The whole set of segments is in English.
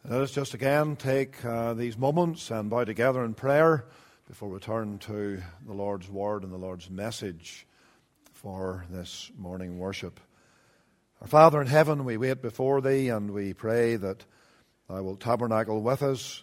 Let us just again take these moments and bow together in prayer before we turn to the Lord's Word and the Lord's message for this morning worship. Our Father in heaven, we wait before Thee and we pray that Thou wilt tabernacle with us.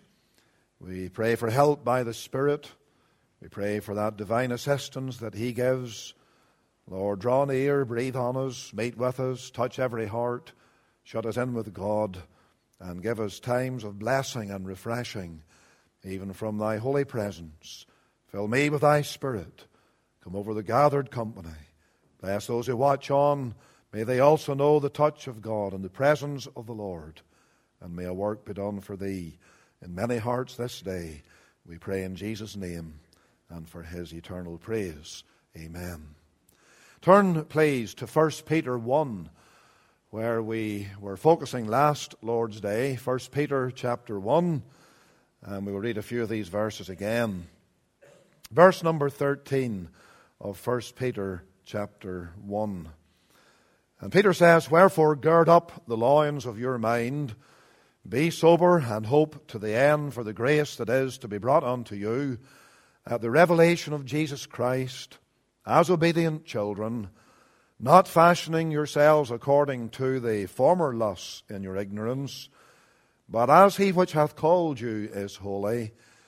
We pray for help by the Spirit. We pray for that divine assistance that He gives. Lord, draw near, breathe on us, meet with us, touch every heart, shut us in with God, and give us times of blessing and refreshing, even from Thy holy presence. Fill me with Thy Spirit. Come over the gathered company. Bless those who watch on. May they also know the touch of God and the presence of the Lord. And may a work be done for Thee in many hearts this day. We pray in Jesus' name and for His eternal praise. Amen. Turn, please, to 1 Peter 1, where we were focusing last Lord's Day. 1 Peter chapter 1, and we will read a few of these verses again. Verse number 13 of 1 Peter chapter 1. And Peter says, "Wherefore gird up the loins of your mind, be sober, and hope to the end for the grace that is to be brought unto you at the revelation of Jesus Christ, as obedient children, not fashioning yourselves according to the former lusts in your ignorance, but as He which hath called you is holy,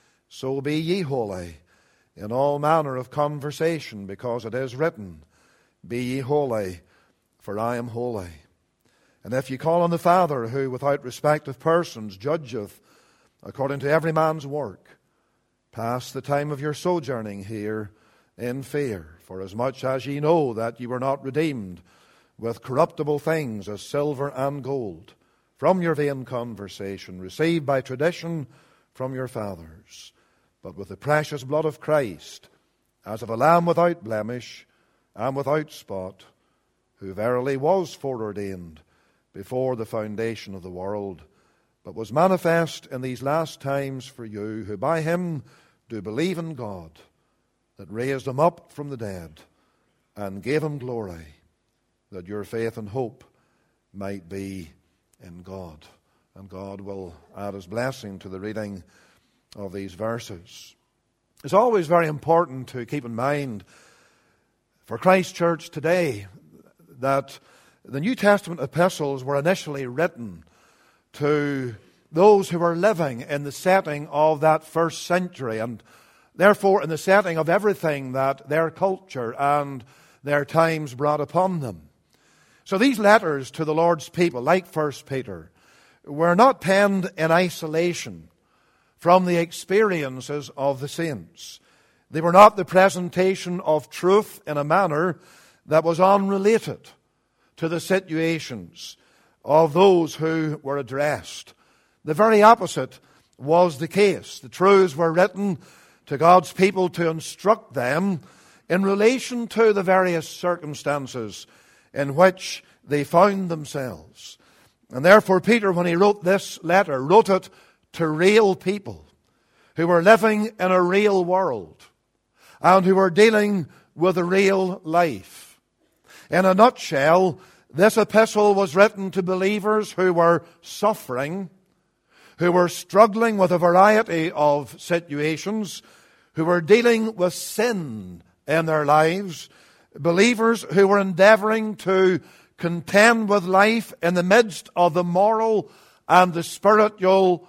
so be ye holy in all manner of conversation, because it is written, Be ye holy, for I am holy. And if ye call on the Father, who without respect of persons judgeth according to every man's work, pass the time of your sojourning here in fear, for as much as ye know that ye were not redeemed with corruptible things as silver and gold from your vain conversation received by tradition from your fathers, but with the precious blood of Christ, as of a lamb without blemish and without spot, who verily was foreordained before the foundation of the world, but was manifest in these last times for you, who by Him do believe in God, that raised Him up from the dead and gave Him glory, that your faith and hope might be in God." And God will add His blessing to the reading of these verses. It's always very important to keep in mind for Christ Church today that the New Testament epistles were initially written to those who were living in the setting of that first century, and therefore in the setting of everything that their culture and their times brought upon them. So these letters to the Lord's people, like 1 Peter, were not penned in isolation from the experiences of the saints. They were not the presentation of truth in a manner that was unrelated to the situations of those who were addressed. The very opposite was the case. The truths were written to God's people to instruct them in relation to the various circumstances in which they found themselves. And therefore Peter, when he wrote this letter, wrote it to real people who were living in a real world and who were dealing with a real life. In a nutshell, this epistle was written to believers who were suffering, who were struggling with a variety of situations, who were dealing with sin in their lives, believers who were endeavoring to contend with life in the midst of the moral and the spiritual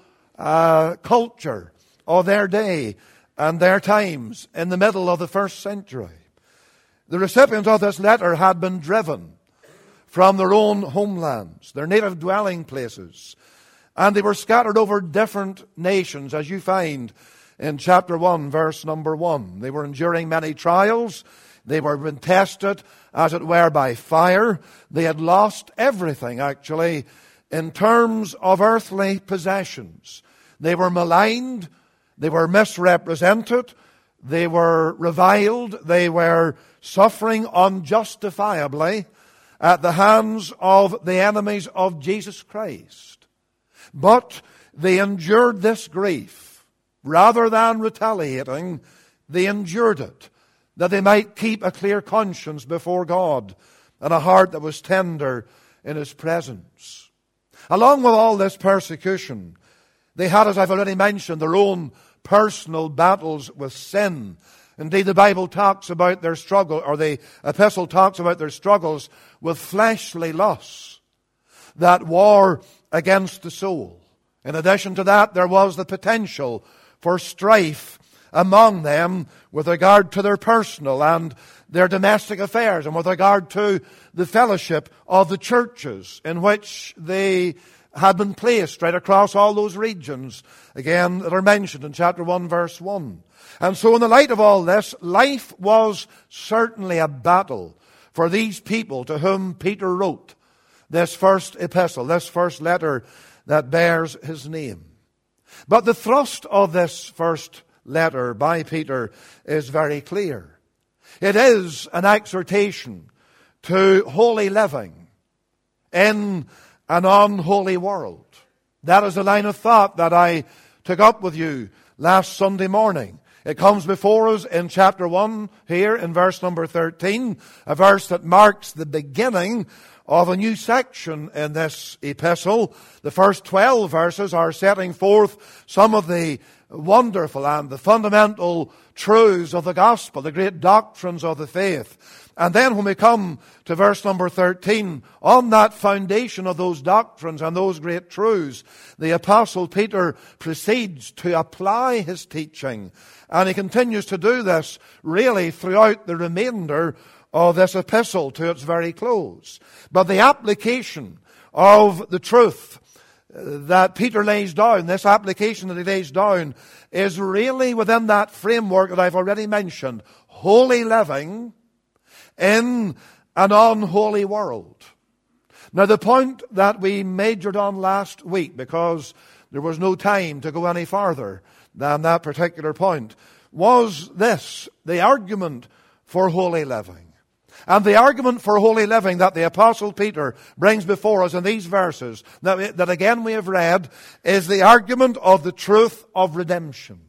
culture of their day and their times in the middle of the first century. The recipients of this letter had been driven from their own homelands, their native dwelling places, and they were scattered over different nations, as you find in chapter 1, verse number 1. They were enduring many trials. They were being tested, as it were, by fire. They had lost everything, actually, in terms of earthly possessions. They were maligned. They were misrepresented. They were reviled. They were suffering unjustifiably at the hands of the enemies of Jesus Christ. But they endured this grief. Rather than retaliating, they endured it, that they might keep a clear conscience before God and a heart that was tender in His presence. Along with all this persecution, They had, as I've already mentioned, their own personal battles with sin. Indeed, the Bible talks about their struggle, or the epistle talks about their struggles with fleshly lusts that war against the soul. In addition to that, there was the potential for strife among them with regard to their personal and their domestic affairs, and with regard to the fellowship of the churches in which they had been placed right across all those regions, again, that are mentioned in chapter 1, verse 1. And so in the light of all this, life was certainly a battle for these people to whom Peter wrote this first epistle, this first letter that bears his name. But the thrust of this first letter by Peter is very clear. It is an exhortation to holy living in an unholy world. That is the line of thought that I took up with you last Sunday morning. It comes before us in chapter 1 here in verse number 13, a verse that marks the beginning of a new section in this epistle. The first 12 verses are setting forth some of the wonderful and the fundamental truths of the gospel, the great doctrines of the faith. And then when we come to verse number 13, on that foundation of those doctrines and those great truths, the Apostle Peter proceeds to apply his teaching. And he continues to do this really throughout the remainder of this epistle to its very close. But the application of the truth that Peter lays down, this application that he lays down, is really within that framework that I've already mentioned. Holy living in an unholy world. Now, the point that we majored on last week, because there was no time to go any farther than that particular point, was this, the argument for holy living. And the argument for holy living that the Apostle Peter brings before us in these verses, that again we have read, is the argument of the truth of redemption.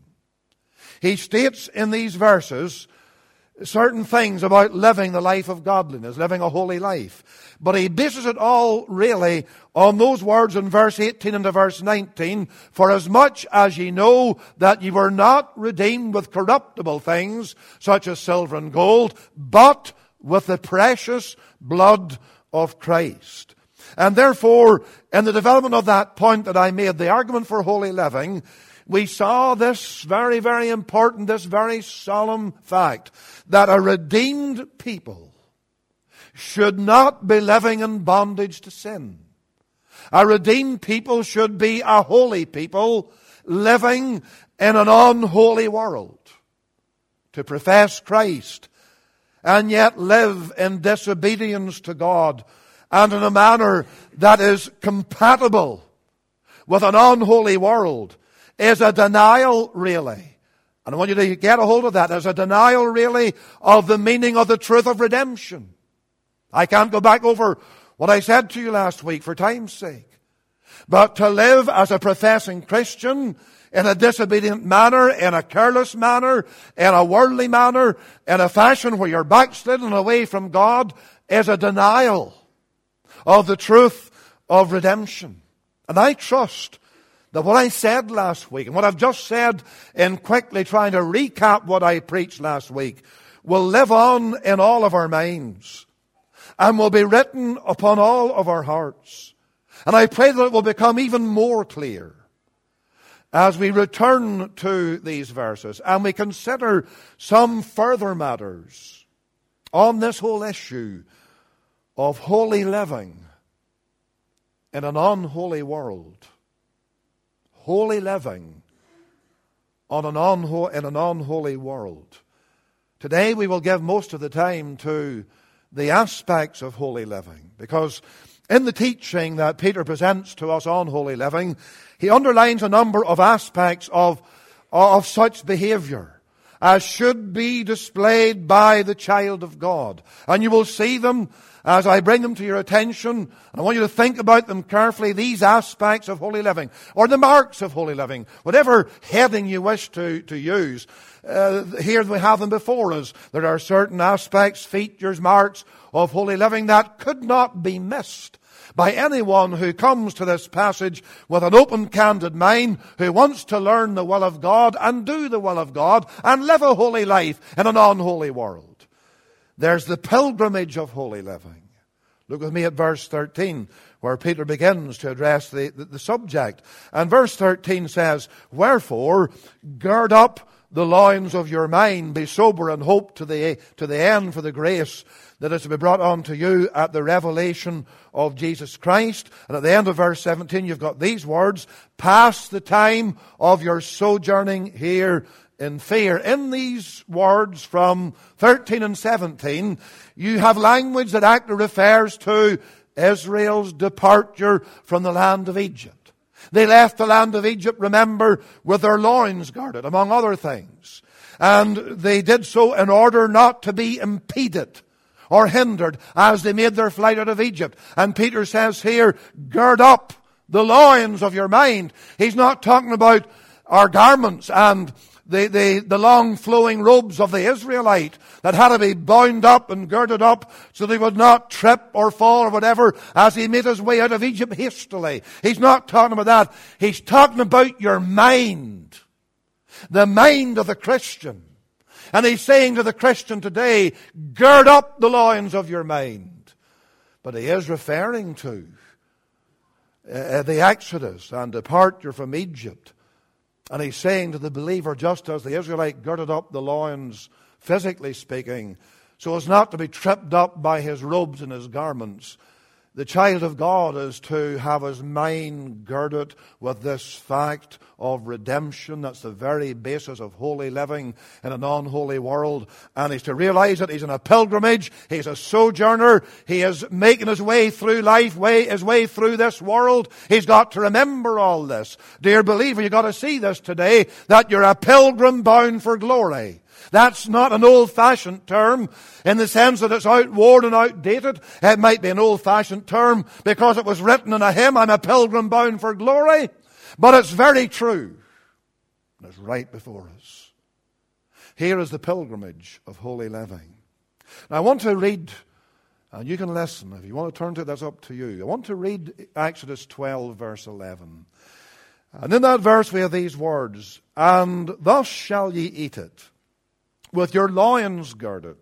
He states in these verses certain things about living the life of godliness, living a holy life. But he bases it all really on those words in verse 18 and to verse 19. For as much as ye know that ye were not redeemed with corruptible things, such as silver and gold, but with the precious blood of Christ. And therefore, in the development of that point that I made, the argument for holy living, we saw this very, very important, this very solemn fact, that a redeemed people should not be living in bondage to sin. A redeemed people should be a holy people living in an unholy world. To profess Christ and yet live in disobedience to God and in a manner that is compatible with an unholy world is a denial, really. And I want you to get a hold of that. As a denial, really, of the meaning of the truth of redemption. I can't go back over what I said to you last week for time's sake. But to live as a professing Christian in a disobedient manner, in a careless manner, in a worldly manner, in a fashion where you're backslidden away from God, is a denial of the truth of redemption. And I trust that what I said last week, and what I've just said in quickly trying to recap what I preached last week, will live on in all of our minds and will be written upon all of our hearts. And I pray that it will become even more clear as we return to these verses and we consider some further matters on this whole issue of holy living in an unholy world. Holy living in an unholy world. Today we will give most of the time to the aspects of holy living, because in the teaching that Peter presents to us on holy living, he underlines a number of aspects of such behavior as should be displayed by the child of God. And you will see them as I bring them to your attention. And I want you to think about them carefully, these aspects of holy living, or the marks of holy living, whatever heading you wish to use. Here we have them before us. There are certain aspects, features, marks of holy living that could not be missed. by anyone who comes to this passage with an open, candid mind, who wants to learn the will of God and do the will of God and live a holy life in an unholy world. There's the pilgrimage of holy living. Look with me at verse 13, where Peter begins to address the subject. And verse 13 says, "Wherefore, gird up the loins of your mind, be sober and hope to the end for the grace that is to be brought unto you at the revelation of Jesus Christ." And at the end of verse 17, you've got these words, "Pass the time of your sojourning here in fear." In these words from 13 and 17, you have language that actually refers to Israel's departure from the land of Egypt. They left the land of Egypt, remember, with their loins girded, among other things. And they did so in order not to be impeded or hindered as they made their flight out of Egypt. And Peter says here, gird up the loins of your mind. He's not talking about our garments and the long flowing robes of the Israelite that had to be bound up and girded up so they would not trip or fall or whatever as he made his way out of Egypt hastily. He's not talking about that. He's talking about your mind. The mind of the Christian. And he's saying to the Christian today, gird up the loins of your mind. But he is referring to the Exodus and departure from Egypt. And he's saying to the believer, just as the Israelite girded up the loins, physically speaking, so as not to be tripped up by his robes and his garments, the child of God is to have his mind girded with this fact of redemption. That's the very basis of holy living in an unholy world. And he's to realize that he's in a pilgrimage. He's a sojourner. He is making his way through life, his way through this world. He's got to remember all this. Dear believer, you've got to see this today, that you're a pilgrim bound for glory. That's not an old-fashioned term in the sense that it's outworn and outdated. It might be an old-fashioned term because it was written in a hymn, I'm a pilgrim bound for glory. But it's very true. And it's right before us. Here is the pilgrimage of holy living. Now I want to read, and you can listen. If you want to turn to it, that's up to you. I want to read Exodus 12, verse 11. And in that verse we have these words, "And thus shall ye eat it, with your loins girded,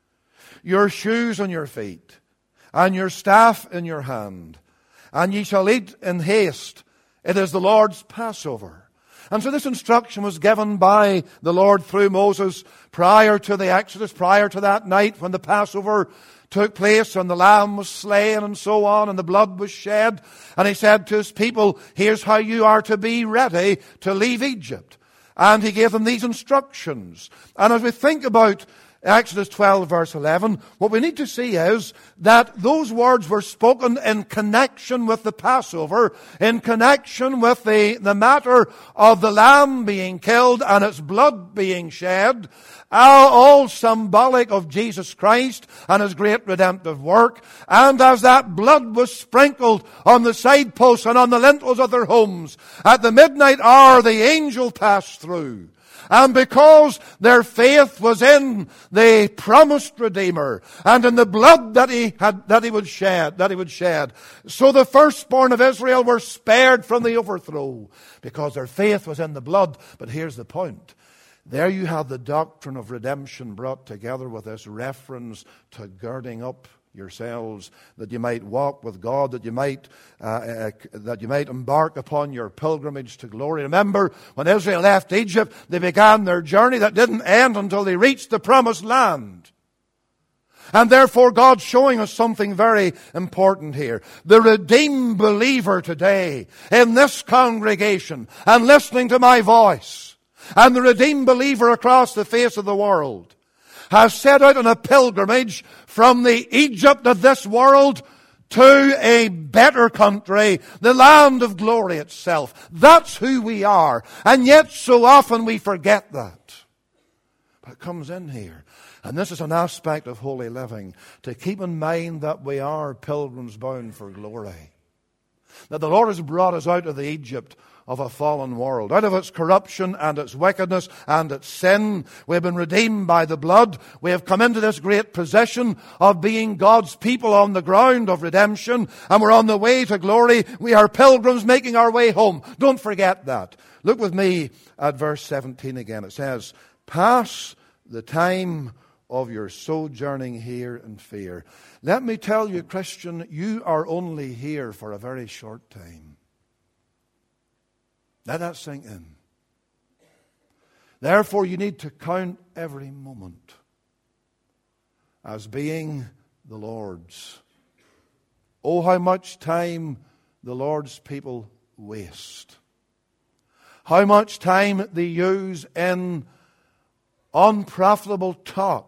your shoes on your feet, and your staff in your hand. And ye shall eat in haste. It is the Lord's Passover." And so this instruction was given by the Lord through Moses prior to the Exodus, prior to that night when the Passover took place and the lamb was slain and so on and the blood was shed. And he said to his people, here's how you are to be ready to leave Egypt. And he gave them these instructions. And as we think about Exodus 12 verse 11, what we need to see is that those words were spoken in connection with the Passover, in connection with the matter of the lamb being killed and its blood being shed, all symbolic of Jesus Christ and His great redemptive work. And as that blood was sprinkled on the side posts and on the lintels of their homes, at the midnight hour the angel passed through. And because their faith was in the promised Redeemer and in the blood that he would shed, so the firstborn of Israel were spared from the overthrow because their faith was in the blood. But here's the point. There you have the doctrine of redemption brought together with this reference to girding up yourselves, that you might walk with God, that you might embark upon your pilgrimage to glory. Remember, when Israel left Egypt, they began their journey that didn't end until they reached the promised land. And therefore, God's showing us something very important here. The redeemed believer today in this congregation and listening to my voice, and the redeemed believer across the face of the world, has set out on a pilgrimage from the Egypt of this world to a better country, the land of glory itself. That's who we are. And yet so often we forget that. But it comes in here. And this is an aspect of holy living, to keep in mind that we are pilgrims bound for glory. That the Lord has brought us out of the Egypt of a fallen world. Out of its corruption and its wickedness and its sin, we have been redeemed by the blood. We have come into this great position of being God's people on the ground of redemption, and we're on the way to glory. We are pilgrims making our way home. Don't forget that. Look with me at verse 17 again. It says, "Pass the time of your sojourning here in fear." Let me tell you, Christian, you are only here for a very short time. Let that sink in. Therefore, you need to count every moment as being the Lord's. Oh, how much time the Lord's people waste. How much time they use in unprofitable talk,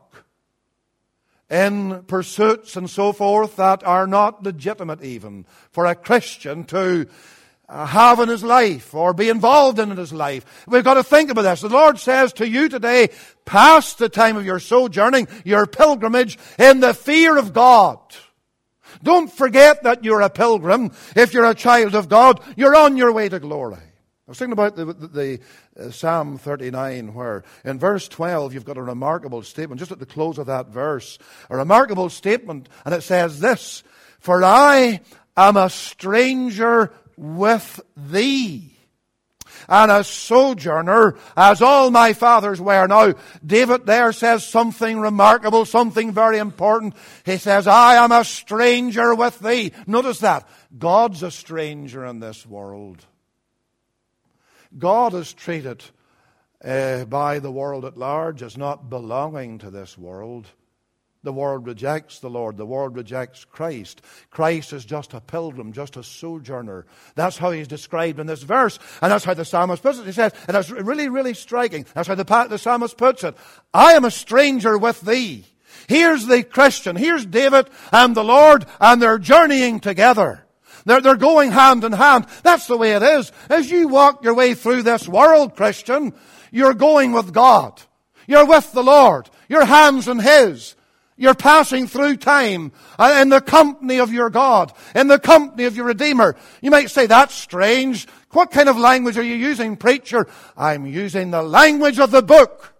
in pursuits and so forth that are not legitimate even for a Christian to have in his life or be involved in his life. We've got to think about this. The Lord says to you today, pass the time of your sojourning, your pilgrimage, in the fear of God. Don't forget that you're a pilgrim. If you're a child of God, you're on your way to glory. I was thinking about the Psalm 39, where in verse 12 you've got a remarkable statement, just at the close of that verse. A remarkable statement, and it says this, "For I am a stranger with thee, and a sojourner as all my fathers were." Now, David there says something remarkable, something very important. He says, "I am a stranger with thee." Notice that. God's a stranger in this world. God is treated by the world at large as not belonging to this world. The world rejects the Lord. The world rejects Christ. Christ is just a pilgrim, just a sojourner. That's how he's described in this verse. And that's how the psalmist puts it. He says, and it's really, really striking. That's how the psalmist puts it. "I am a stranger with thee." Here's the Christian. Here's David and the Lord, and they're journeying together. They're going hand in hand. That's the way it is. As you walk your way through this world, Christian, you're going with God. You're with the Lord. Your hands in His. You're passing through time in the company of your God, in the company of your Redeemer. You might say, "That's strange. What kind of language are you using, preacher?" I'm using the language of the book.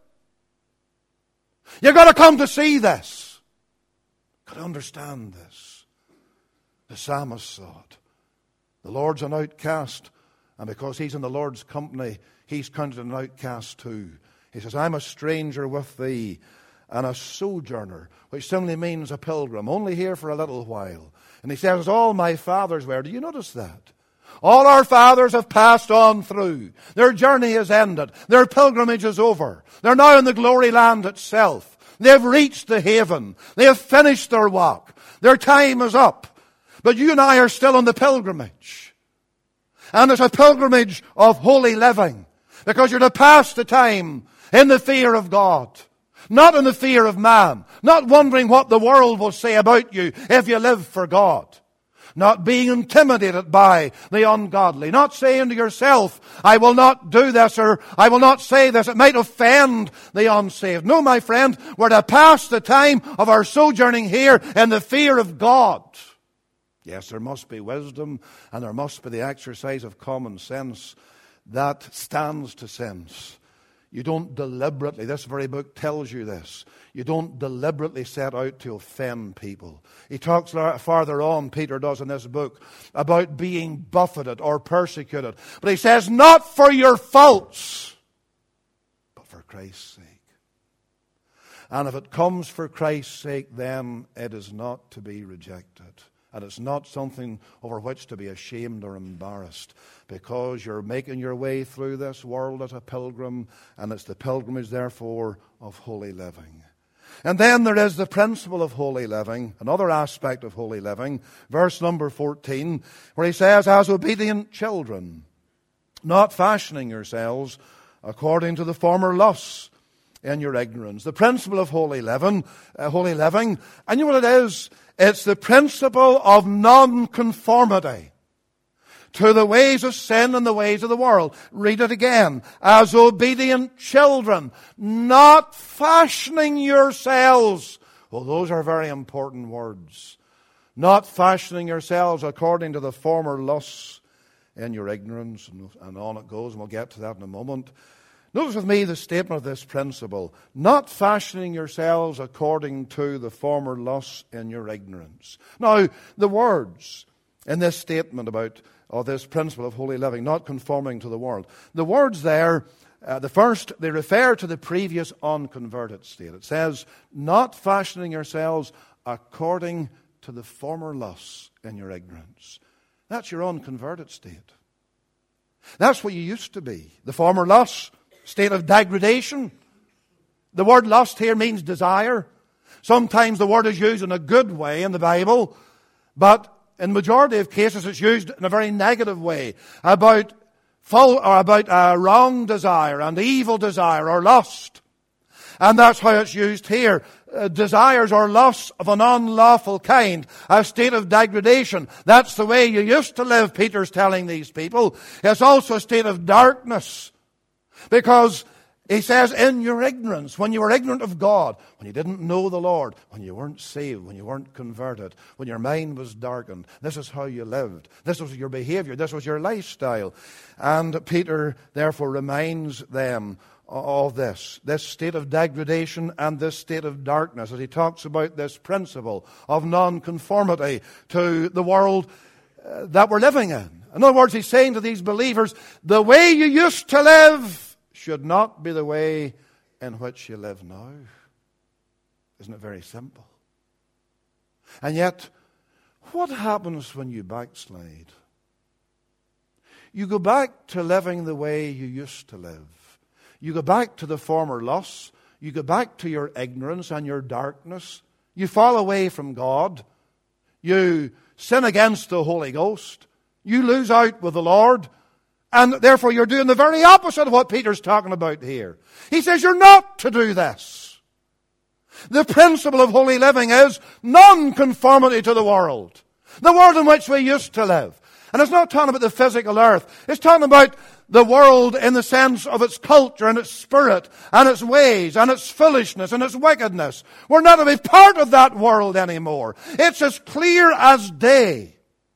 You've got to come to see this. You've got to understand this. The psalmist thought, the Lord's an outcast, and because he's in the Lord's company, he's counted an outcast too. He says, "I'm a stranger with thee, and a sojourner," which simply means a pilgrim, only here for a little while. And he says, "All my fathers were." Do you notice that? All our fathers have passed on through. Their journey is ended. Their pilgrimage is over. They're now in the glory land itself. They've reached the haven. They have finished their walk. Their time is up. But you and I are still on the pilgrimage. And it's a pilgrimage of holy living. Because you're to pass the time in the fear of God. Not in the fear of man. Not wondering what the world will say about you if you live for God. Not being intimidated by the ungodly. Not saying to yourself, "I will not do this," or "I will not say this. It might offend the unsaved." No, my friend, we're to pass the time of our sojourning here in the fear of God. Yes, there must be wisdom, and there must be the exercise of common sense that stands to sense. You don't deliberately, this very book tells you this, you don't deliberately set out to offend people. He talks farther on, Peter does in this book, about being buffeted or persecuted. But he says, not for your faults, but for Christ's sake. And if it comes for Christ's sake, then it is not to be rejected. And it's not something over which to be ashamed or embarrassed, because you're making your way through this world as a pilgrim, and it's the pilgrimage, therefore, of holy living. And then there is the principle of holy living, another aspect of holy living, verse number 14, where he says, "As obedient children, not fashioning yourselves according to the former lusts in your ignorance." The principle of holy living, and you know what it is? It's the principle of non-conformity to the ways of sin and the ways of the world. Read it again. "As obedient children, not fashioning yourselves." Well, those are very important words. Not fashioning yourselves according to the former lusts in your ignorance, and on it goes, and we'll get to that in a moment. Notice with me the statement of this principle, not fashioning yourselves according to the former lusts in your ignorance. Now, the words in this statement about this principle of holy living, not conforming to the world, the words there, the first, they refer to the previous unconverted state. It says, not fashioning yourselves according to the former lusts in your ignorance. That's your unconverted state. That's what you used to be. The former lusts, state of degradation. The word lust here means desire. Sometimes the word is used in a good way in the Bible, but in the majority of cases it's used in a very negative way about wrong desire and evil desire or lust. And that's how it's used here. Desires or lusts of an unlawful kind, a state of degradation. That's the way you used to live, Peter's telling these people. It's also a state of darkness. Because he says, in your ignorance, when you were ignorant of God, when you didn't know the Lord, when you weren't saved, when you weren't converted, when your mind was darkened, this is how you lived. This was your behavior. This was your lifestyle. And Peter therefore reminds them of this state of degradation and this state of darkness as he talks about this principle of nonconformity to the world that we're living in. In other words, he's saying to these believers, the way you used to live should not be the way in which you live now. Isn't it very simple? And yet, what happens when you backslide? You go back to living the way you used to live. You go back to the former lusts. You go back to your ignorance and your darkness. You fall away from God. You sin against the Holy Ghost. You lose out with the Lord. And therefore you're doing the very opposite of what Peter's talking about here. He says you're not to do this. The principle of holy living is non-conformity to the world in which we used to live. And it's not talking about the physical earth. It's talking about the world in the sense of its culture and its spirit and its ways and its foolishness and its wickedness. We're not to be part of that world anymore. It's as clear as day.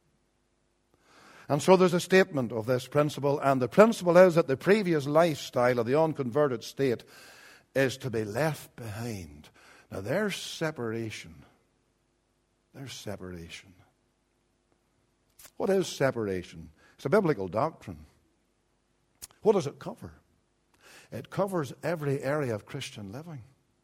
And so there's a statement of this principle, and the principle is that the previous lifestyle of the unconverted state is to be left behind. Now there's separation. There's separation. What is separation? It's a biblical doctrine. What does it cover? It covers every area of Christian living.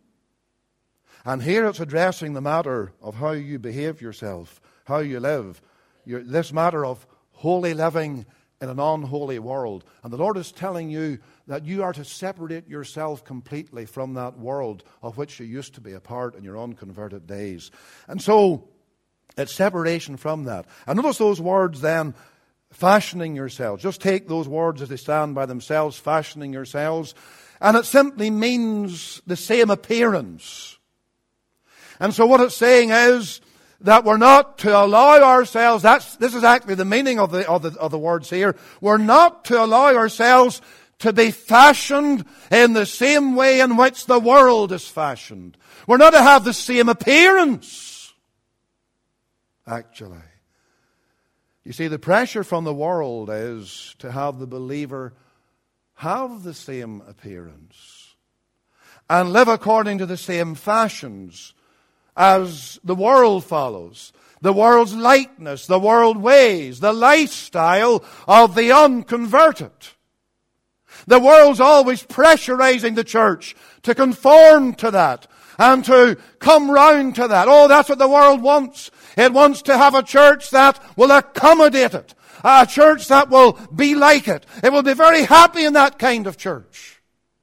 And here it's addressing the matter of how you behave yourself, how you live. This matter of holy living in an unholy world. And the Lord is telling you that you are to separate yourself completely from that world of which you used to be a part in your unconverted days. And so, it's separation from that. And notice those words then, fashioning yourselves. Just take those words as they stand by themselves, fashioning yourselves. And it simply means the same appearance. And so what it's saying is that we're not to allow ourselves, this is actually the meaning of the words here, we're not to allow ourselves to be fashioned in the same way in which the world is fashioned. We're not to have the same appearance, actually. You see, the pressure from the world is to have the believer have the same appearance and live according to the same fashions as the world follows. The world's likeness, the world ways, the lifestyle of the unconverted. The world's always pressurizing the church to conform to that and to come round to that. Oh, that's what the world wants. It wants to have a church that will accommodate it. A church that will be like it. It will be very happy in that kind of church.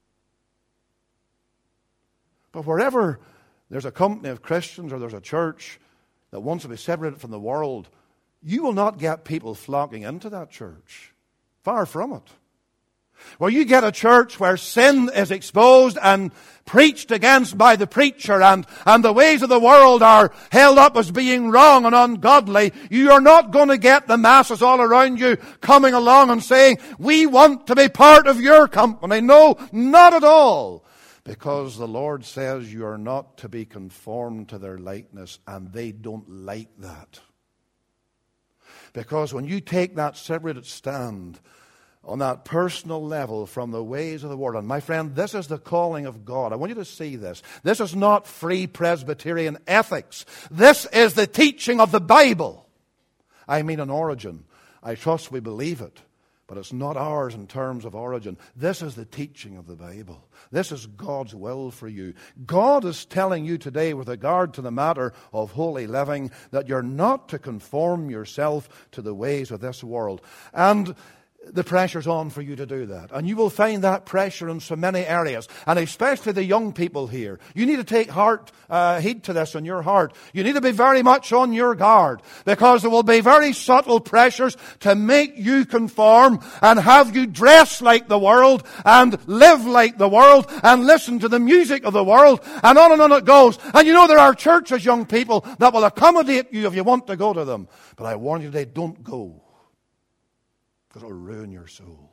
But wherever there's a company of Christians or there's a church that wants to be separated from the world, you will not get people flocking into that church. Far from it. Well, you get a church where sin is exposed and preached against by the preacher and the ways of the world are held up as being wrong and ungodly. You are not going to get the masses all around you coming along and saying, we want to be part of your company. No, not at all. Because the Lord says you are not to be conformed to their likeness, and they don't like that. Because when you take that separated stand on that personal level from the ways of the world, and my friend, this is the calling of God. I want you to see this. This is not free Presbyterian ethics. This is the teaching of the Bible. I mean in origin. I trust we believe it. But it's not ours in terms of origin. This is the teaching of the Bible. This is God's will for you. God is telling you today with regard to the matter of holy living that you're not to conform yourself to the ways of this world. And the pressure's on for you to do that. And you will find that pressure in so many areas. And especially the young people here. You need to take heed to this in your heart. You need to be very much on your guard. Because there will be very subtle pressures to make you conform and have you dress like the world and live like the world and listen to the music of the world. And on it goes. And you know there are churches, young people, that will accommodate you if you want to go to them. But I warn you today, don't go. Because it'll ruin your soul.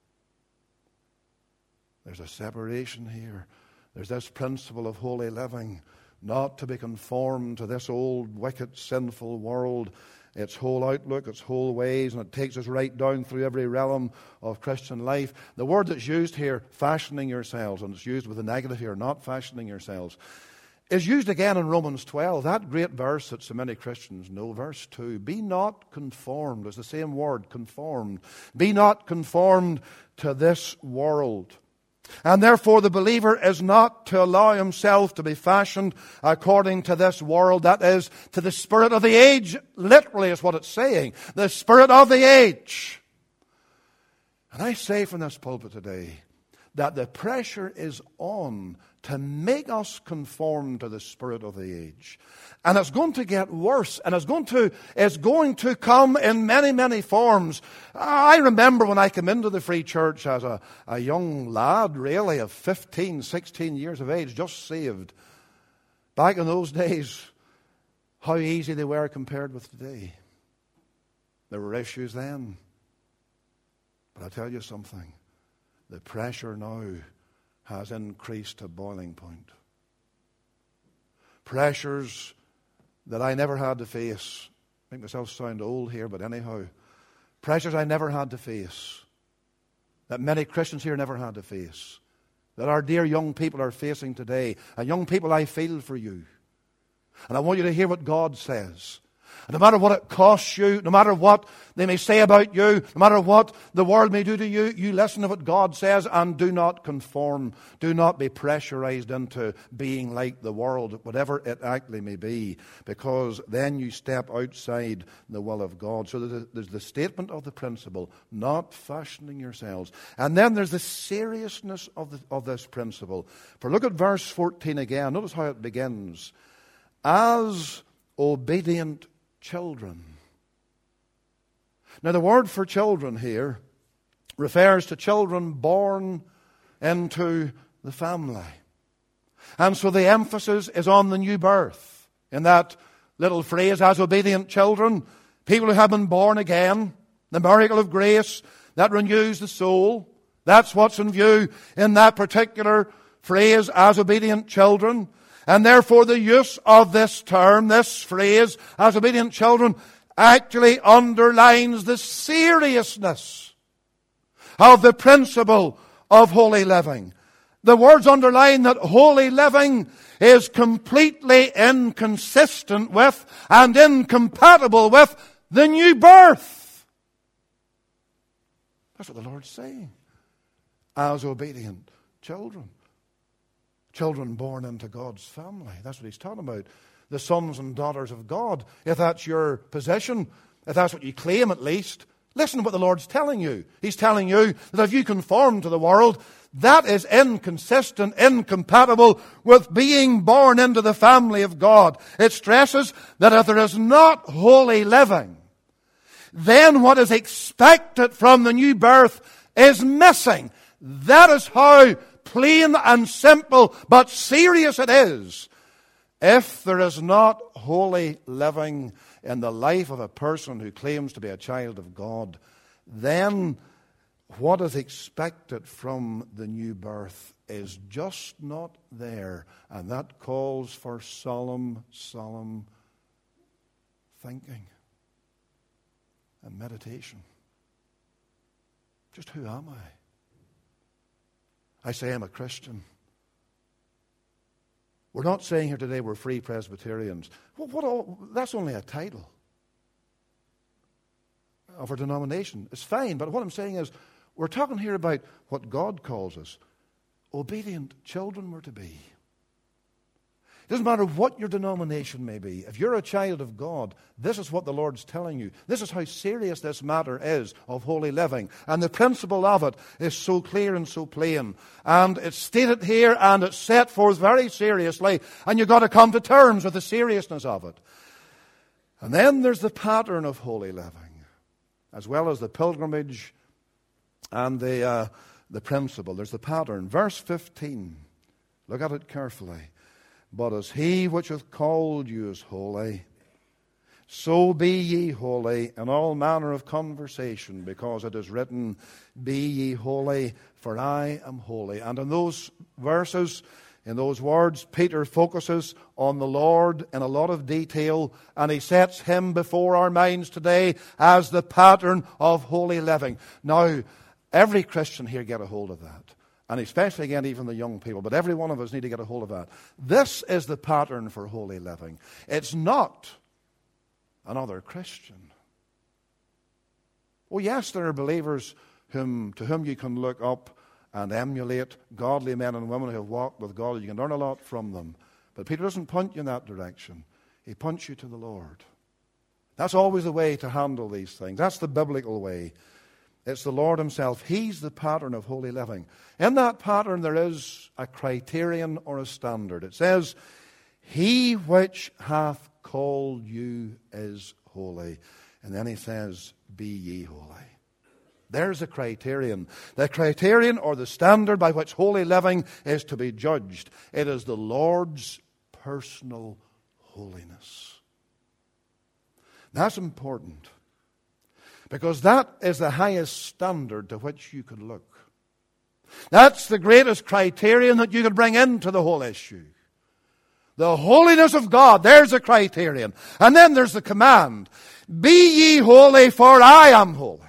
There's a separation here. There's this principle of holy living, not to be conformed to this old, wicked, sinful world, its whole outlook, its whole ways, and it takes us right down through every realm of Christian life. The word that's used here, fashioning yourselves, and it's used with the negative here, not fashioning yourselves, is used again in Romans 12, that great verse that so many Christians know, verse 2. Be not conformed, is the same word, conformed. Be not conformed to this world. And therefore the believer is not to allow himself to be fashioned according to this world, that is, to the spirit of the age, literally is what it's saying. The spirit of the age. And I say from this pulpit today that the pressure is on to make us conform to the spirit of the age. And it's going to get worse, and it's going to come in many, many forms. I remember when I came into the Free Church as a young lad, really, of 15, 16 years of age, just saved. Back in those days, how easy they were compared with today. There were issues then. But I'll tell you something. The pressure now has increased to boiling point. Pressures that I never had to face. Make myself sound old here, but anyhow. Pressures I never had to face. That many Christians here never had to face. That our dear young people are facing today. And young people, I feel for you. And I want you to hear what God says. And no matter what it costs you, no matter what they may say about you, no matter what the world may do to you, you listen to what God says and do not conform. Do not be pressurized into being like the world, whatever it actually may be, because then you step outside the will of God. So there's the statement of the principle, not fashioning yourselves. And then there's the seriousness of this principle. For look at verse 14 again. Notice how it begins. As obedient children. Now the word for children here refers to children born into the family. And so the emphasis is on the new birth. In that little phrase, as obedient children, people who have been born again, the miracle of grace that renews the soul. That's what's in view in that particular phrase, as obedient children. And therefore the use of this term, this phrase, as obedient children, actually underlines the seriousness of the principle of holy living. The words underline that holy living is completely inconsistent with and incompatible with the new birth. That's what the Lord's saying. As obedient children. Children born into God's family. That's what he's talking about. The sons and daughters of God. If that's your position, if that's what you claim at least, listen to what the Lord's telling you. He's telling you that if you conform to the world, that is inconsistent, incompatible with being born into the family of God. It stresses that if there is not holy living, then what is expected from the new birth is missing. That is how plain and simple, but serious it is. If there is not holy living in the life of a person who claims to be a child of God, then what is expected from the new birth is just not there. And that calls for solemn thinking. and meditation. Just who am I? I say I'm a Christian. We're not saying here today we're Free Presbyterians. That's only a title of our denomination. It's fine, but what I'm saying is we're talking here about what God calls us. Obedient children we're to be. It doesn't matter what your denomination may be. If you're a child of God, this is what the Lord's telling you. This is how serious this matter is of holy living. And the principle of it is so clear and so plain. And it's stated here and it's set forth very seriously. And you've got to come to terms with the seriousness of it. And then there's the pattern of holy living, as well as the pilgrimage and the principle. There's the pattern. Verse 15. Look at it carefully. But as he which hath called you is holy, so be ye holy in all manner of conversation, because it is written, Be ye holy, for I am holy. And in those verses, in those words, Peter focuses on the Lord in a lot of detail, and he sets him before our minds today as the pattern of holy living. Now, every Christian here get a hold of that. And especially, again, even the young people. But every one of us need to get a hold of that. This is the pattern for holy living. It's not another Christian. Oh, yes, there are believers to whom you can look up and emulate, godly men and women who have walked with God. You can learn a lot from them. But Peter doesn't point you in that direction. He points you to the Lord. That's always the way to handle these things. That's the biblical way. It's the Lord himself. He's the pattern of holy living. In that pattern there is a criterion or a standard. It says, He which hath called you is holy. And then he says, Be ye holy. There's a criterion. The criterion or the standard by which holy living is to be judged. It is the Lord's personal holiness. That's important. Because that is the highest standard to which you could look. That's the greatest criterion that you could bring into the whole issue. The holiness of God, there's a criterion. And then there's the command, Be ye holy, for I am holy.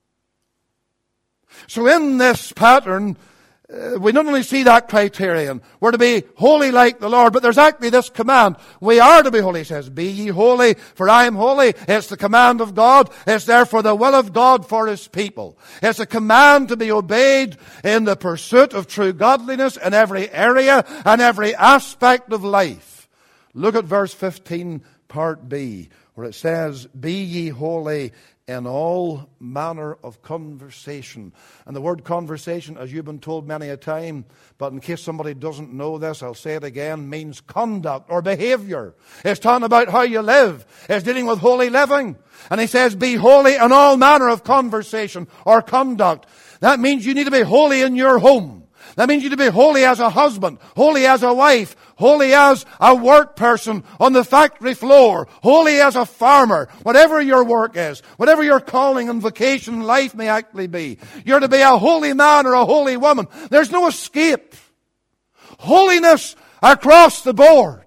So in this pattern, we not only see that criterion, we're to be holy like the Lord, but there's actually this command. We are to be holy. He says, Be ye holy, for I am holy. It's the command of God. It's therefore the will of God for his people. It's a command to be obeyed in the pursuit of true godliness in every area and every aspect of life. Look at verse 15, part B, where it says, Be ye holy in all manner of conversation. And the word conversation, as you've been told many a time, but in case somebody doesn't know this, I'll say it again, means conduct or behavior. It's talking about how you live. It's dealing with holy living. And he says, Be holy in all manner of conversation or conduct. That means you need to be holy in your home. That means you to be holy as a husband, holy as a wife, holy as a work person on the factory floor, holy as a farmer, whatever your work is, whatever your calling and vocation in life may actually be. You're to be a holy man or a holy woman. There's no escape. Holiness across the board.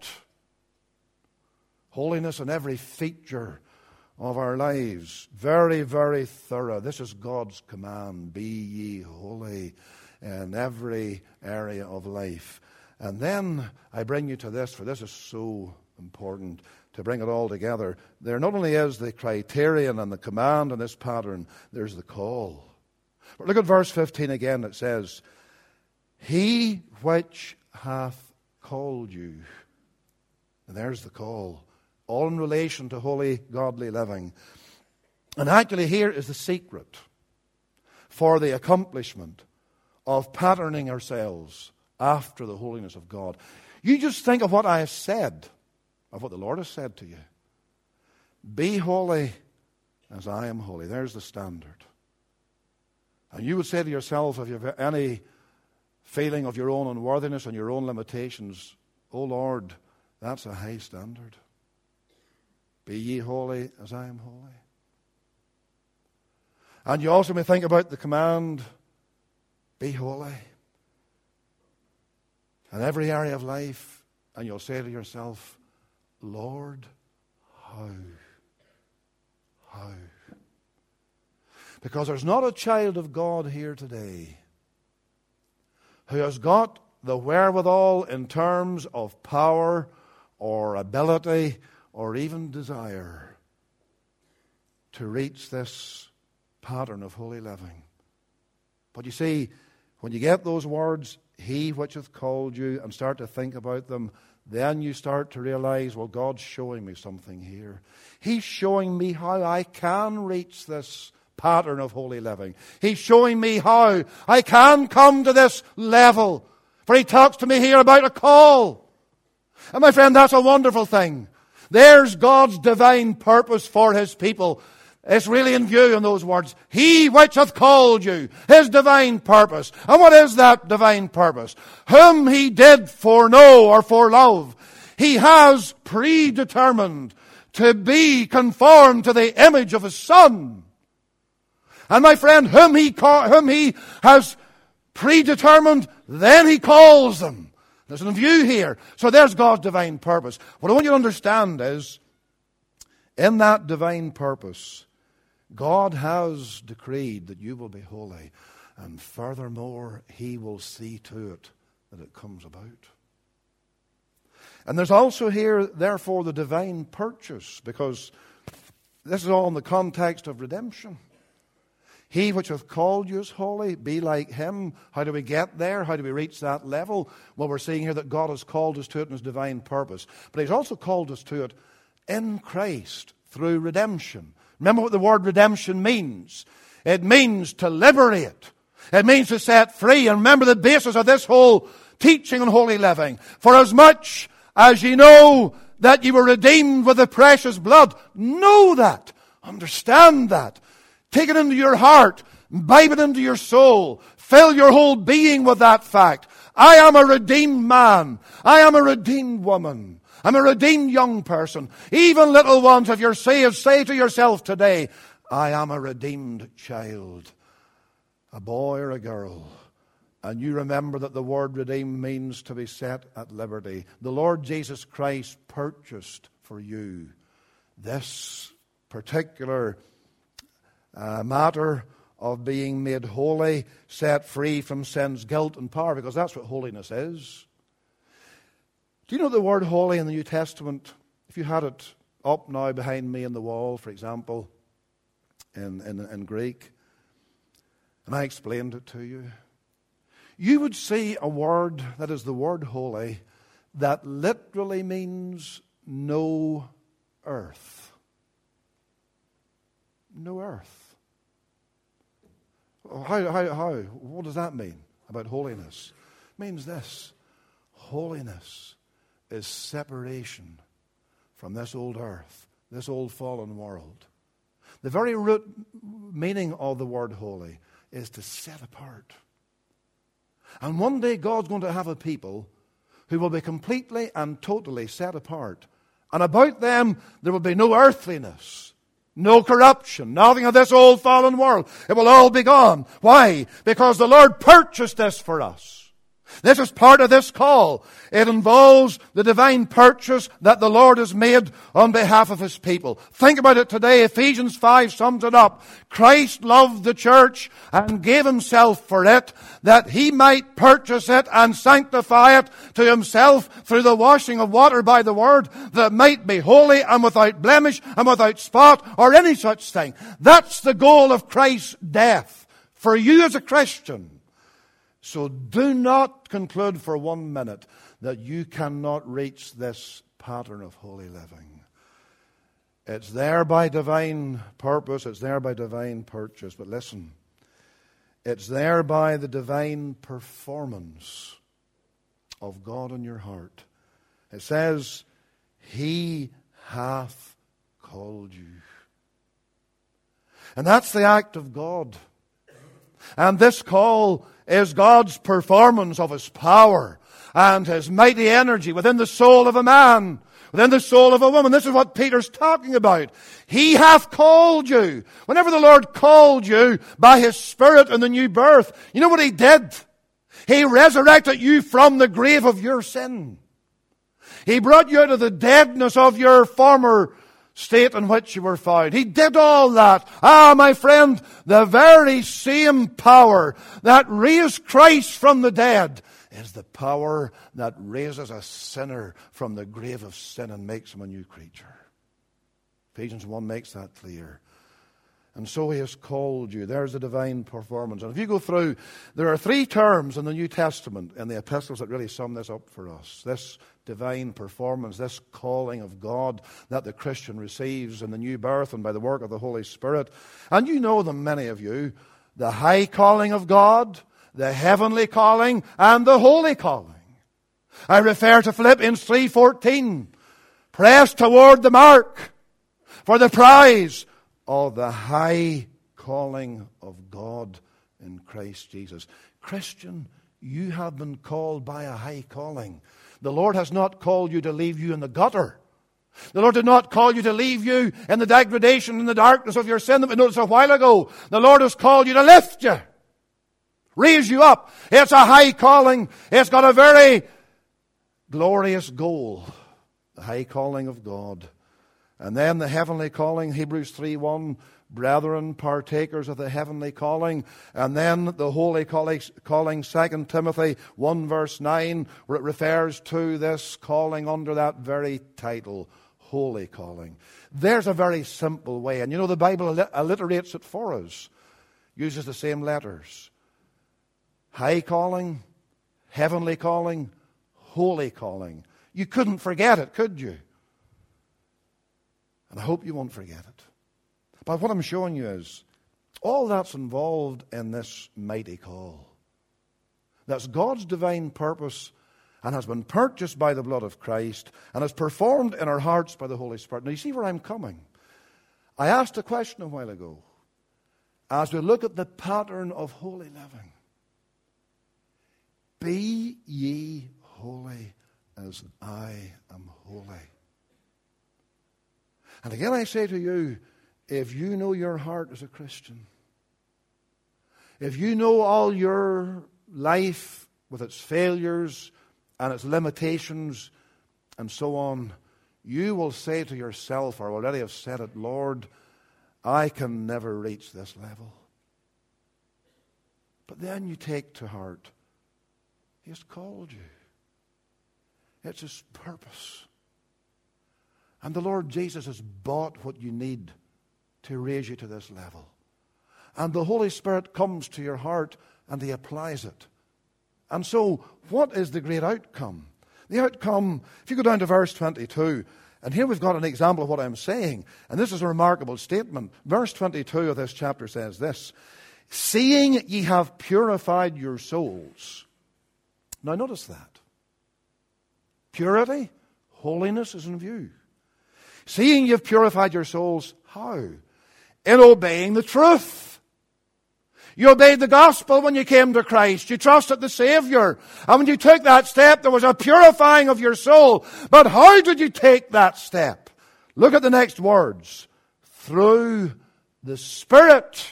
Holiness in every feature of our lives. Very, very thorough. This is God's command. Be ye holy in every area of life. And then I bring you to this, for this is so important to bring it all together. There not only is the criterion and the command and this pattern, there's the call. But look at verse 15 again. It says, He which hath called you. And there's the call. All in relation to holy, godly living. And actually here is the secret for the accomplishment of patterning ourselves after the holiness of God. You just think of what I have said, of what the Lord has said to you. Be holy as I am holy. There's the standard. And you would say to yourself, if you have any feeling of your own unworthiness and your own limitations, oh Lord, that's a high standard. Be ye holy as I am holy. And you also may think about the command, be holy in every area of life, and you'll say to yourself, Lord, how? Because there's not a child of God here today who has got the wherewithal in terms of power or ability or even desire to reach this pattern of holy living. But you see, when you get those words, He which hath called you, and start to think about them, then you start to realize, well, God's showing me something here. He's showing me how I can reach this pattern of holy living. He's showing me how I can come to this level. For He talks to me here about a call. And my friend, that's a wonderful thing. There's God's divine purpose for His people. It's really in view in those words. He which hath called you, His divine purpose. And what is that divine purpose? Whom He did foreknow or foreknow, He has predetermined to be conformed to the image of His Son. And my friend, whom He has predetermined, then He calls them. There's in view here. So there's God's divine purpose. What I want you to understand is, in that divine purpose, God has decreed that you will be holy. And furthermore, He will see to it that it comes about. And there's also here, therefore, the divine purchase, because this is all in the context of redemption. He which hath called you is holy, be like Him. How do we get there? How do we reach that level? Well, we're seeing here that God has called us to it in His divine purpose. But He's also called us to it in Christ through redemption. Remember what the word redemption means. It means to liberate. It means to set free. And remember the basis of this whole teaching on holy living. For as much as ye know that ye were redeemed with the precious blood, know that. Understand that. Take it into your heart. Imbibe it into your soul. Fill your whole being with that fact. I am a redeemed man. I am a redeemed woman. I'm a redeemed young person. Even little ones, if you're saved, say to yourself today, I am a redeemed child. A boy or a girl. And you remember that the word redeemed means to be set at liberty. The Lord Jesus Christ purchased for you this particular matter of being made holy, set free from sin's guilt and power, because that's what holiness is. Do you know the word holy in the New Testament? If you had it up now behind me in the wall, for example, in Greek, and I explained it to you, you would see a word that is the word holy that literally means no earth. No earth. How? What does that mean about holiness? It means this. Holiness is separation from this old earth, this old fallen world. The very root meaning of the word holy is to set apart. And one day God's going to have a people who will be completely and totally set apart. And about them there will be no earthliness, no corruption, nothing of this old fallen world. It will all be gone. Why? Because the Lord purchased this for us. This is part of this call. It involves the divine purchase that the Lord has made on behalf of His people. Think about it today. Ephesians 5 sums it up. Christ loved the church and gave Himself for it, that He might purchase it and sanctify it to Himself through the washing of water by the Word, that it might be holy and without blemish and without spot or any such thing. That's the goal of Christ's death for you as a Christian. So do not conclude for 1 minute that you cannot reach this pattern of holy living. It's there by divine purpose. It's there by divine purchase. But listen, it's there by the divine performance of God in your heart. It says, He hath called you. And that's the act of God. And this call is God's performance of His power and His mighty energy within the soul of a man, within the soul of a woman. This is what Peter's talking about. He hath called you. Whenever the Lord called you by His Spirit in the new birth, you know what He did? He resurrected you from the grave of your sin. He brought you out of the deadness of your former state in which you were found. He did all that. Ah, my friend, the very same power that raised Christ from the dead is the power that raises a sinner from the grave of sin and makes him a new creature. Ephesians 1 makes that clear. And so he has called you. There's the divine performance. And if you go through, there are 3 terms in the New Testament, in the epistles, that really sum this up for us. This divine performance, this calling of God that the Christian receives in the new birth and by the work of the Holy Spirit. And you know them, many of you. The high calling of God, the heavenly calling, and the holy calling. I refer to Philippians 3:14. Press toward the mark for the prize of the high calling of God in Christ Jesus. Christian, you have been called by a high calling. The Lord has not called you to leave you in the gutter. The Lord did not call you to leave you in the degradation and the darkness of your sin that we noticed a while ago. The Lord has called you to lift you, raise you up. It's a high calling. It's got a very glorious goal. The high calling of God. And then the heavenly calling, Hebrews 3:1, brethren, partakers of the heavenly calling. And then the holy calling, 2 Timothy 1 verse 9, where it refers to this calling under that very title, holy calling. There's a very simple way. And you know, the Bible alliterates it for us. Uses the same letters. High calling, heavenly calling, holy calling. You couldn't forget it, could you? And I hope you won't forget it. But what I'm showing you is all that's involved in this mighty call. That's God's divine purpose and has been purchased by the blood of Christ and is performed in our hearts by the Holy Spirit. Now you see where I'm coming. I asked a question a while ago. As we look at the pattern of holy living. Be ye holy as I am holy. And again I say to you, if you know your heart as a Christian, if you know all your life with its failures and its limitations and so on, you will say to yourself, or already have said it, Lord, I can never reach this level. But then you take to heart, He has called you. It's His purpose. And the Lord Jesus has bought what you need to raise you to this level. And the Holy Spirit comes to your heart and He applies it. And so, what is the great outcome? The outcome, if you go down to verse 22, and here we've got an example of what I'm saying, and this is a remarkable statement. Verse 22 of this chapter says this, seeing ye have purified your souls. Now notice that. Purity, holiness is in view. Seeing you've purified your souls, how? In obeying the truth. You obeyed the gospel when you came to Christ. You trusted the Savior. And when you took that step, there was a purifying of your soul. But how did you take that step? Look at the next words. Through the Spirit.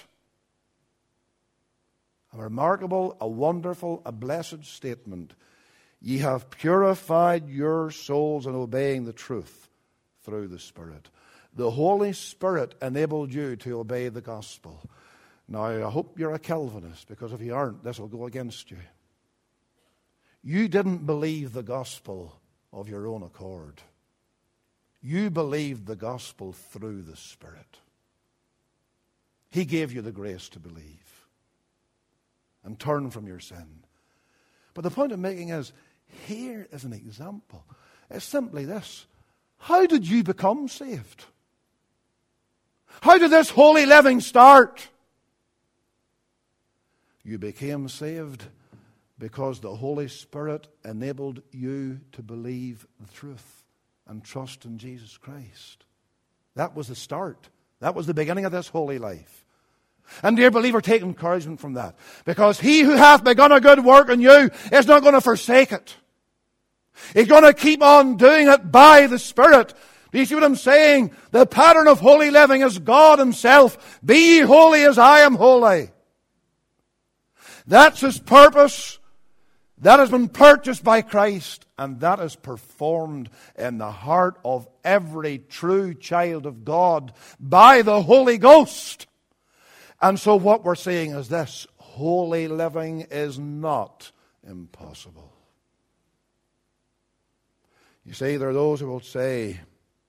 A remarkable, a wonderful, a blessed statement. Ye have purified your souls in obeying the truth through the Spirit. The Holy Spirit enabled you to obey the gospel. Now, I hope you're a Calvinist, because if you aren't, this will go against you. You didn't believe the gospel of your own accord. You believed the gospel through the Spirit. He gave you the grace to believe and turn from your sin. But the point I'm making is, here is an example. It's simply this. How did you become saved? How did this holy living start? You became saved because the Holy Spirit enabled you to believe the truth and trust in Jesus Christ. That was the start. That was the beginning of this holy life. And dear believer, take encouragement from that. Because he who hath begun a good work in you is not going to forsake it. He's going to keep on doing it by the Spirit. Do you see what I'm saying? The pattern of holy living is God Himself. Be ye holy as I am holy. That's His purpose. That has been purchased by Christ, and that is performed in the heart of every true child of God by the Holy Ghost. And so what we're saying is this: holy living is not impossible. You see, there are those who will say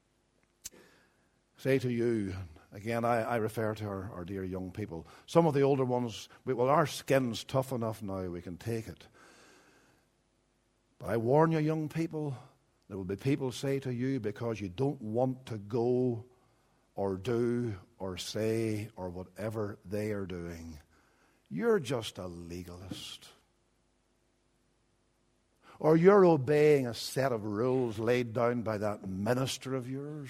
to you, again, I refer to our dear young people. Some of the older ones, well, our skin's tough enough now, we can take it. But I warn you, young people, there will be people say to you, because you don't want to go or do or say or whatever they are doing, you're just a legalist. Or you're obeying a set of rules laid down by that minister of yours.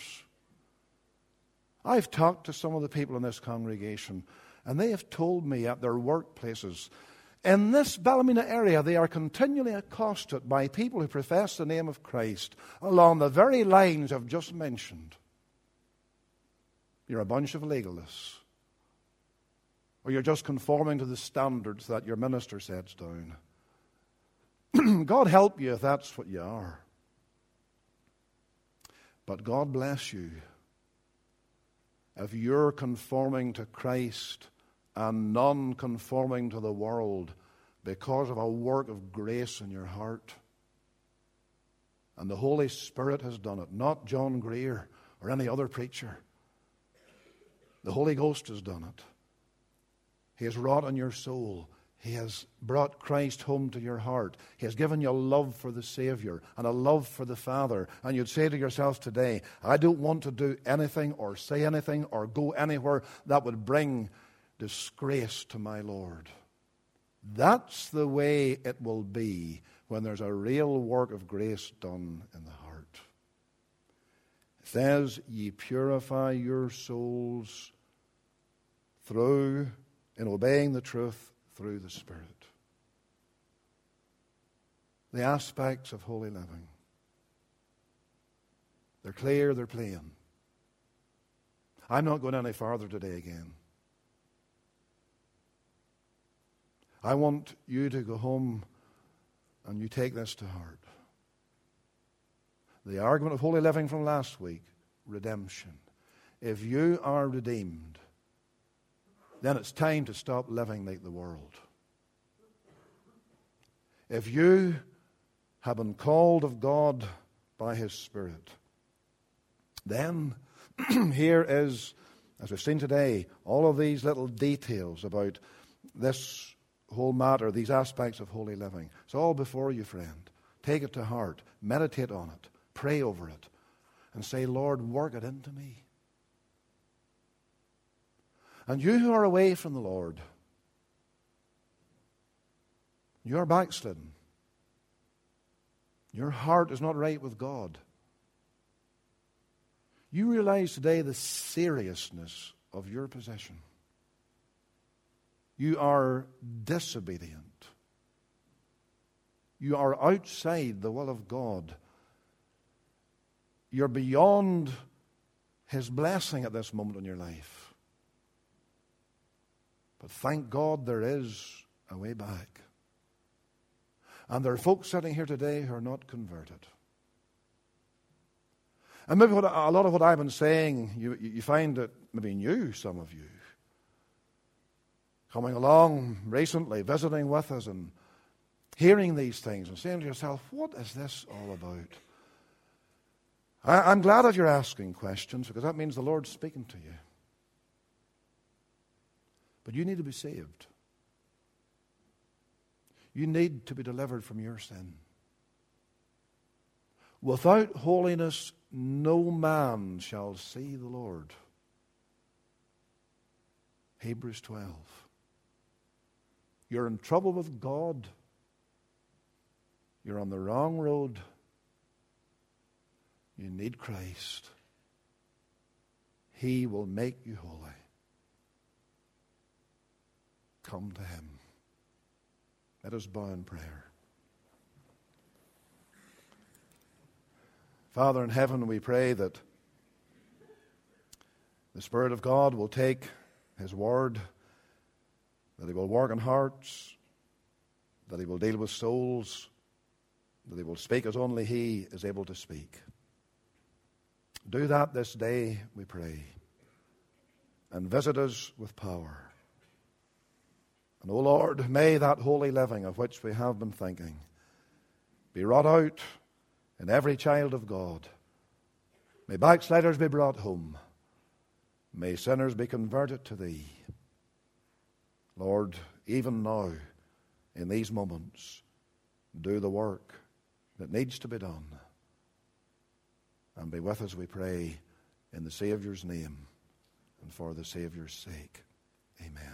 I've talked to some of the people in this congregation, and they have told me at their workplaces, in this Ballymena area, they are continually accosted by people who profess the name of Christ along the very lines I've just mentioned. You're a bunch of legalists. Or you're just conforming to the standards that your minister sets down. God help you if that's what you are. But God bless you if you're conforming to Christ and non-conforming to the world because of a work of grace in your heart. And the Holy Spirit has done it, not John Greer or any other preacher. The Holy Ghost has done it. He has wrought on your soul. He has brought Christ home to your heart. He has given you a love for the Savior and a love for the Father. And you'd say to yourself today, I don't want to do anything or say anything or go anywhere that would bring disgrace to my Lord. That's the way it will be when there's a real work of grace done in the heart. It says, ye purify your souls in obeying the truth, through the Spirit. The aspects of holy living. They're clear, they're plain. I'm not going any farther today again. I want you to go home and you take this to heart. The argument of holy living from last week, redemption. If you are redeemed, then it's time to stop living like the world. If you have been called of God by His Spirit, then here is, as we've seen today, all of these little details about this whole matter, these aspects of holy living. It's all before you, friend. Take it to heart. Meditate on it. Pray over it. And say, Lord, work it into me. And you who are away from the Lord, you are backslidden. Your heart is not right with God. You realize today the seriousness of your position. You are disobedient. You are outside the will of God. You're beyond His blessing at this moment in your life. But thank God there is a way back. And there are folks sitting here today who are not converted. And maybe a lot of what I've been saying, you find it maybe new, some of you. Coming along recently, visiting with us and hearing these things and saying to yourself, what is this all about? I'm glad that you're asking questions because that means the Lord's speaking to you. But you need to be saved. You need to be delivered from your sin. Without holiness, no man shall see the Lord. Hebrews 12. You're in trouble with God. You're on the wrong road. You need Christ. He will make you holy. Come to Him. Let us bow in prayer. Father in heaven, we pray that the Spirit of God will take His word, that He will work in hearts, that he will deal with souls, that he will speak as only he is able to speak. Do that this day, we pray, and visit us with power. And, O Lord, may that holy living of which we have been thinking be wrought out in every child of God. May backsliders be brought home. May sinners be converted to Thee. Lord, even now, in these moments, do the work that needs to be done. And be with us, we pray, in the Saviour's name and for the Saviour's sake. Amen.